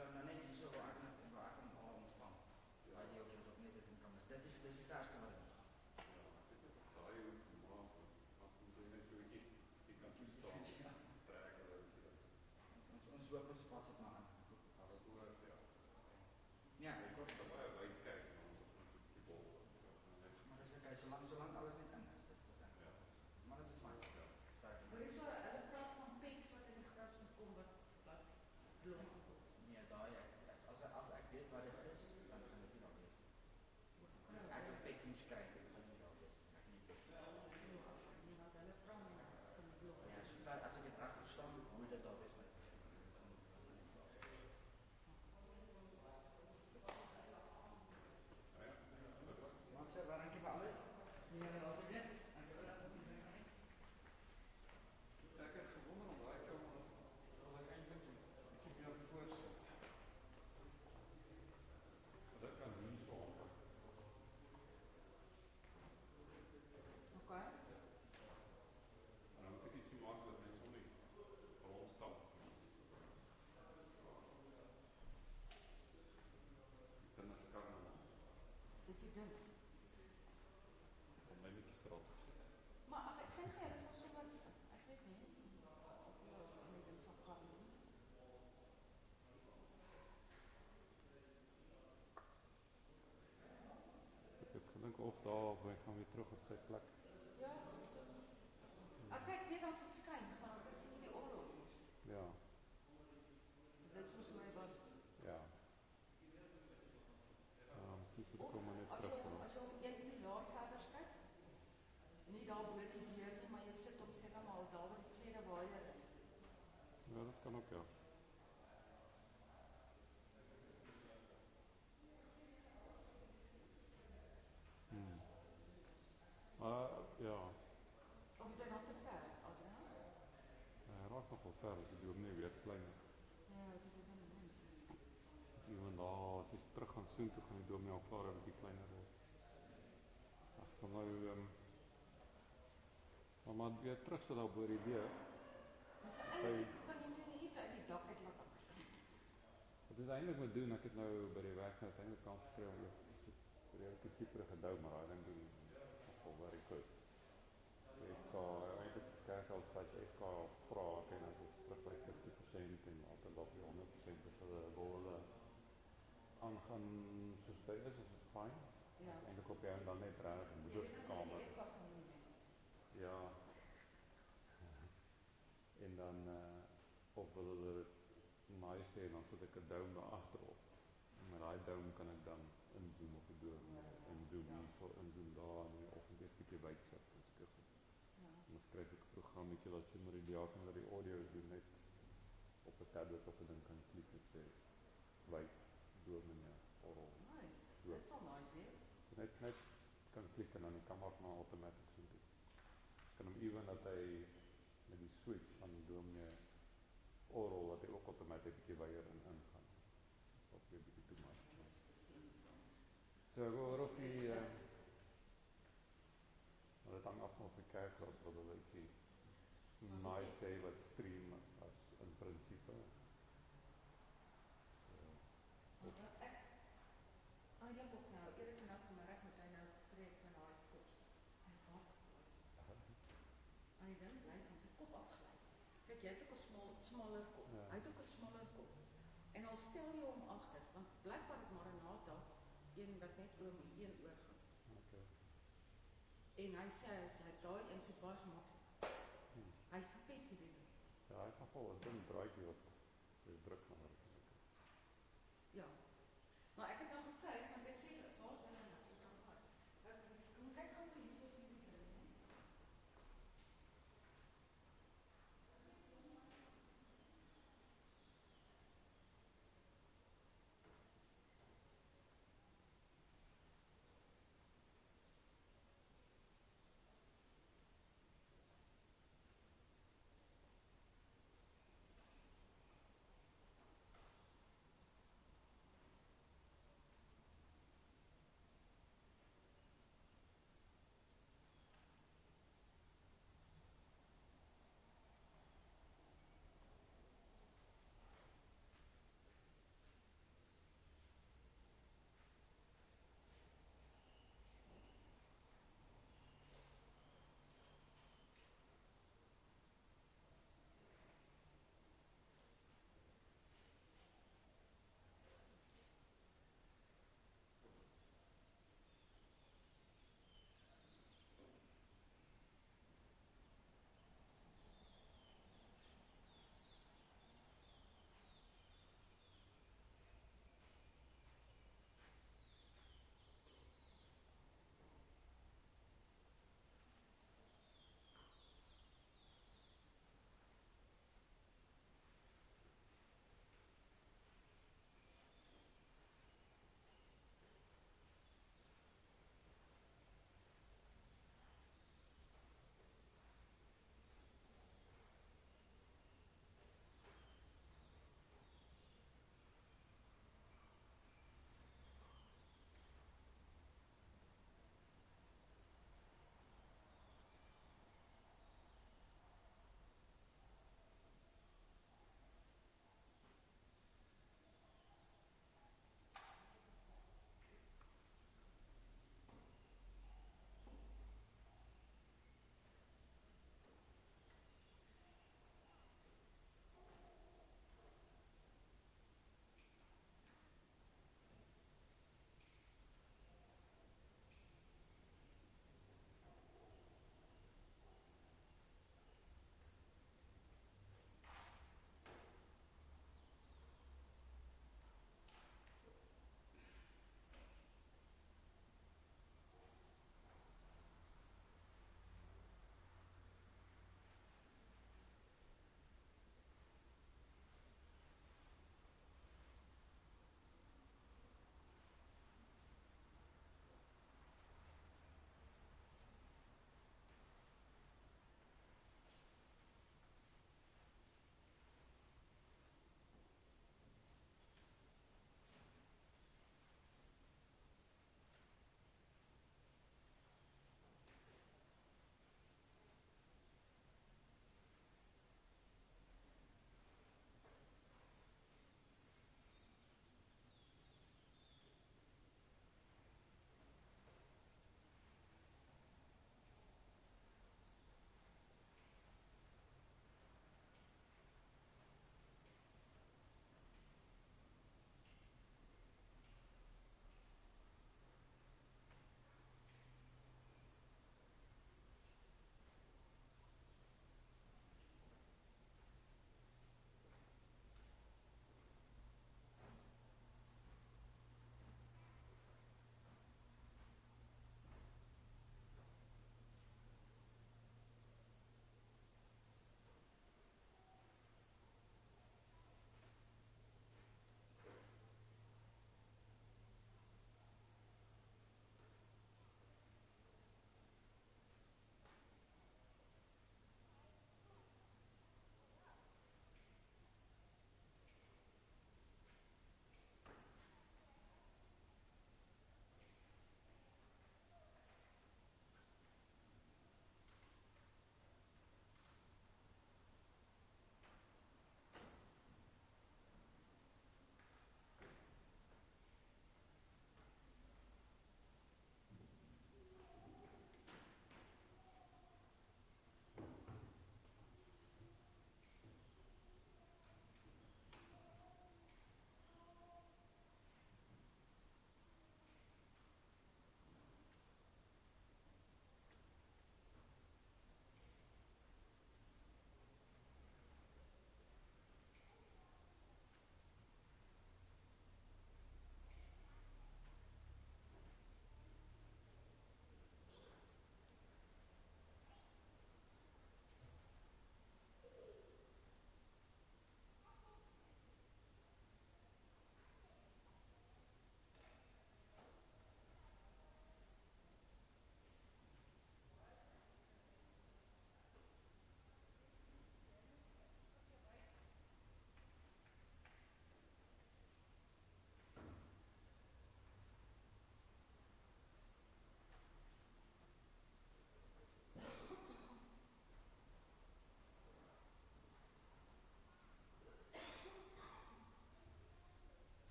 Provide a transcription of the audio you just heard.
Ja, nou net hier so waar ek hom al ontvang. Waar die ook op net dit kan. Dis die verste wat ons gaan. Ja, dit is daai ook gemaak. As jy net so jy kan toestaan. Ja. Trek hulle so. Ons hoop ons pas dit maar aan. As dit hoor, ja. Ja, Jy kan baie wyd kyk na ons die bol. Maar dis okay, solank alles net in is, dis reg. Ja. Maar dit is fyn. Ja. Maar is hulle praat van pets wat in die gras moet kom wat blom kom. Nee, daai as ek weet wat dit is, dan gaan ek nie daar wees. As ek 'n pet moet kry, dan gaan ek nie daar wees. Ek nie pet. Nie wat hulle vra nie van die blom. Ja, so as ek dit reg verstaan, moet dit daar wees. Maak dankie vir alles. Meneer Alfred, dankie vir dat jy hier is. Ek het gewonder om daai kamer wil ek eintlik 'n bietjie meer voorsit. Dat kan nie so aanpak. Okay. En dan moet ek iets maak dat mense om die rondstap. Kinders kan Dis die ding. om my netjie straat te sit. Maar ag ek dink hulle sal sommer ek weet nie. Met die van Karel. Ek dink of daar hy gaan weer terug op sy plek. Ja. Ek kyk weer dan dit skyn, gaan ek sien die oorlog. Ja. Dit is my was. Ja. Miskien moet kom net terug. As jy 1 jaar verder kyk, nie daar bo die deur nie, maar jy sit op sê nou maar daar waar die tweede waier is. Ja, dat kan ook ja. Maar ja, Of is dit nog te ver, Adriaan? raak nog wel ver, as die dominee weer kleiner. Ja, dit is een ding. Iemand daar, as jy terug gaan soen toe, gaan die dominee al klaar 'n bietjie kleiner word. Ag, van nou, maar weer terug so daar bo die deur. Kan jy nie iets uit die dak uit laat af? Wat is eintlik moet doen, ek het nou by die werk nou eintlik kans gekry om vir 'n tipe gedou, maar daai ding doen nogal baie goed. Ek eintlik kyk al ek vra en ek is terug by 50% en altyd op 100% as hulle wil aangaan soos dit is dit fyn. Ja. Eintlik op jou en dan net reg in die moederskamer. Ja. En dan of wil hulle my sê dan sit ek 'n dome daar agterop. En met daai dome kan ek dan inzoom op die deur en doen hierso inzoom daar en of net 'n bietjie wyd sit. Dis goed. Ja. En dan skryf ek 'n programmetjie wat jy met die diaken wat die audio doen net op 'n tablet op 'n ding kan klik en sê wyd dominee oral. Nice. Dit sal nice wees. Net kan klik en dan die kamera maar outomaties doen. Kan hom ewen dat hy met die switch van die dominee oral wat hy ook outomaties bietjie wyer ingaan. Op weer bietjie toe maak. So ek hoor of die maar dit hang af van die kerk wat hulle die my sê wat stream as in principe. Ek eintlik ook nou, eerder vanmiddag met hy nou preek van daai kops. En wat? En die ding bly van sy kop afgly. Kyk, jy het ook 'n smaller kop. Ja. Hy het ook 'n smaller kop. En al stel jy hom agter, want blykbaar het Maranatha een wat net oor die een oor gaan. Okay. En hy sê dat daai in sy bars maak. Hy verpes dit. Ja, hy gaan vol 'n ding draaitjie wat jy druk maar.